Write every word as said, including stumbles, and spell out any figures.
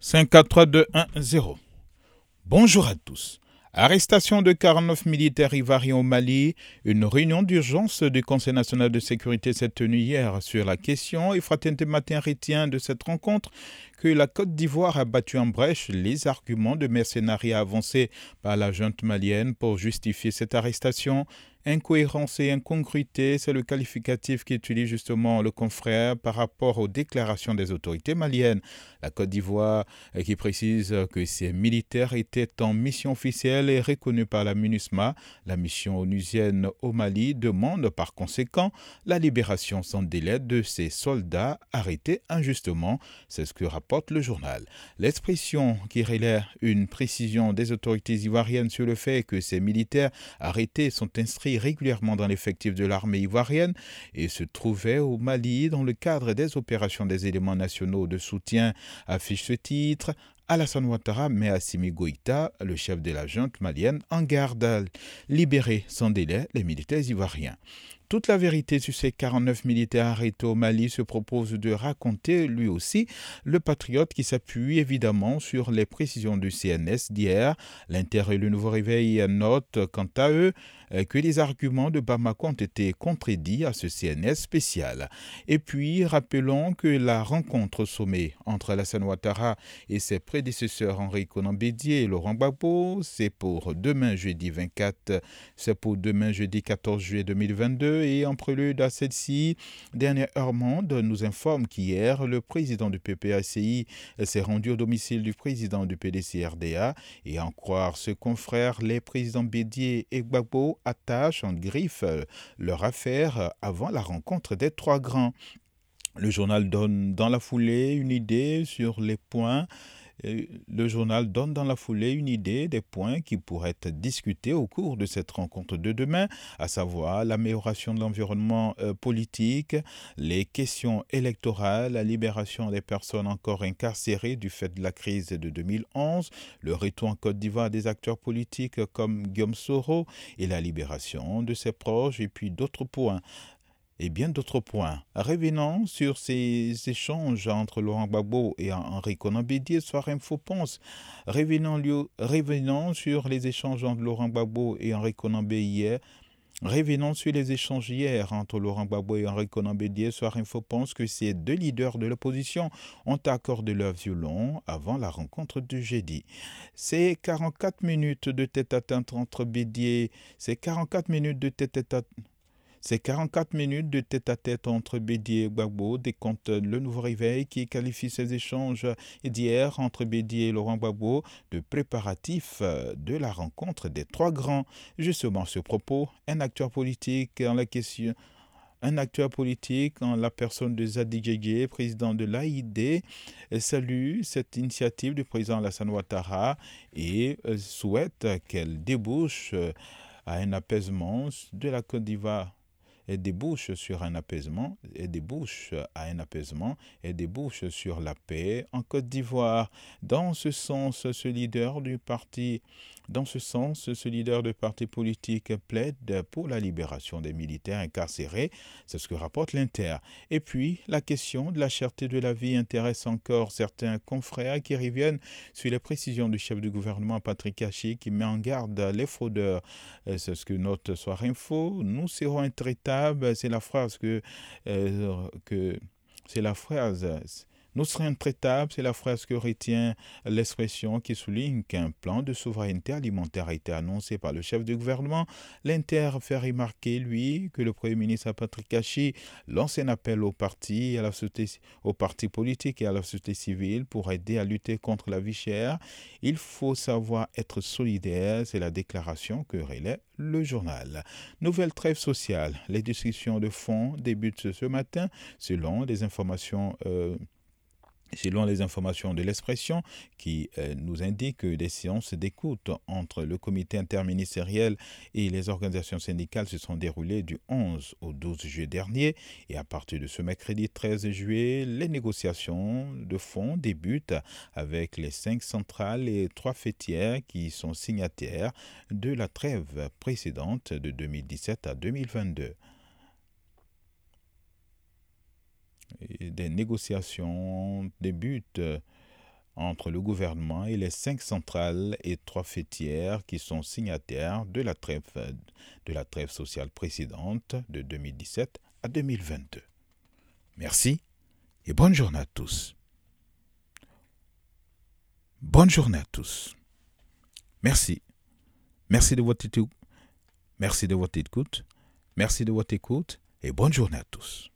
cinq quatre trois deux un zéro. Bonjour à tous. Arrestation de quarante-neuf militaires ivoiriens au Mali. Une réunion d'urgence du Conseil national de sécurité s'est tenue hier sur la question et Fraternité Matin retient de cette rencontre que la Côte d'Ivoire a battu en brèche les arguments de mercenariat avancés par la junte malienne pour justifier cette arrestation. Incohérence et incongruité, c'est le qualificatif qu'utilise justement le confrère par rapport aux déclarations des autorités maliennes. La Côte d'Ivoire qui précise que ces militaires étaient en mission officielle et reconnue par la MINUSMA. La mission onusienne au Mali demande par conséquent la libération sans délai de ces soldats arrêtés injustement. C'est ce que rapporte le journal. L'expression qui relaie une précision des autorités ivoiriennes sur le fait que ces militaires arrêtés sont inscrits régulièrement dans l'effectif de l'armée ivoirienne et se trouvaient au Mali dans le cadre des opérations des éléments nationaux de soutien, affiche ce titre. Alassane Ouattara met Assimi Goïta, le chef de la junte malienne, en garde à libérer sans délai les militaires ivoiriens. Toute la vérité sur ces quarante-neuf militaires arrêtés au Mali se propose de raconter lui aussi le patriote qui s'appuie évidemment sur les précisions du C N S d'hier. L'Inter et le Nouveau Réveil notent quant à eux que les arguments de Bamako ont été contredits à ce C N S spécial. Et puis rappelons que la rencontre au sommet entre Alassane Ouattara et ses prédécesseurs Henri Konan Bédié et Laurent Gbagbo, c'est pour demain jeudi vingt-quatre, c'est pour demain jeudi quatorze juillet deux mille vingt-deux. Et en prélude à celle-ci, Dernière Heure Monde nous informe qu'hier, le président du P P A C I s'est rendu au domicile du président du P D C R D A. Et en croire ce confrère, les présidents Bédié et Gbagbo attachent en griffe leur affaire avant la rencontre des trois grands. Le journal donne dans la foulée une idée sur les points Le journal donne dans la foulée une idée des points qui pourraient être discutés au cours de cette rencontre de demain, à savoir l'amélioration de l'environnement euh, politique, les questions électorales, la libération des personnes encore incarcérées du fait de la crise de deux mille onze, le retour en Côte d'Ivoire des acteurs politiques comme Guillaume Soro et la libération de ses proches et puis d'autres points. Et bien d'autres points. Revenons sur ces échanges entre Laurent Gbagbo et Henri Konan Bédié, soir Info Ponce. Revenons, revenons sur les échanges entre Laurent Gbagbo et Henri Konan Bédié hier. Revenons sur les échanges hier entre Laurent Gbagbo et Henri Konan Bédié, soir Info Ponce, que ces deux leaders de l'opposition ont accordé leur violon avant la rencontre du jeudi. Ces quarante-quatre minutes de tête-à-tête entre Bédié, ces quarante-quatre minutes de tête-à-tête Ces quarante-quatre minutes de tête-à-tête entre Bédié et Gbagbo décomptent le Nouveau Réveil qui qualifie ces échanges d'hier entre Bédié et Laurent Gbagbo de préparatifs de la rencontre des trois grands. Justement, ce propos, un acteur politique en la question... Un acteur politique, en la personne de Zadi Djegé, président de l'A I D, salue cette initiative du président Alassane Ouattara et souhaite qu'elle débouche à un apaisement de la Côte d'Ivoire. Et débouche sur un apaisement, et débouche à un apaisement, et débouche sur la paix en Côte d'Ivoire. Dans ce sens, ce leader du parti, dans ce sens, ce leader de parti politique plaide pour la libération des militaires incarcérés. C'est ce que rapporte l'Inter. Et puis, la question de la cherté de la vie intéresse encore certains confrères qui reviennent sur les précisions du chef du gouvernement Patrick Hachi qui met en garde les fraudeurs. C'est ce que note Soir Info. Nous serons intraitables. C'est la phrase que, euh, que c'est la phrase nous serons intraitables, c'est la phrase que retient l'expression qui souligne qu'un plan de souveraineté alimentaire a été annoncé par le chef du gouvernement. L'Inter fait remarquer, lui, que le Premier ministre Patrick Hachi lance un appel aux partis, à la société, aux partis politiques et à la société civile pour aider à lutter contre la vie chère. Il faut savoir être solidaire, c'est la déclaration que relaie le journal. Nouvelle trêve sociale. Les discussions de fond débutent ce matin selon des informations euh, Selon les informations de l'Expression qui euh, nous indiquent que des séances d'écoute entre le comité interministériel et les organisations syndicales se sont déroulées du onze au douze juillet dernier et à partir de ce mercredi treize juillet, les négociations de fond débutent avec les cinq centrales et trois fêtières qui sont signataires de la trêve précédente de deux mille dix-sept à deux mille vingt-deux. Des négociations débutent entre le gouvernement et les cinq centrales et trois fêtières qui sont signataires de la trêve, de la trêve sociale précédente de deux mille dix-sept à deux mille vingt-deux. Merci et bonne journée à tous. Bonne journée à tous. Merci. Merci de votre écoute. Merci de votre écoute. Merci de votre écoute et bonne journée à tous.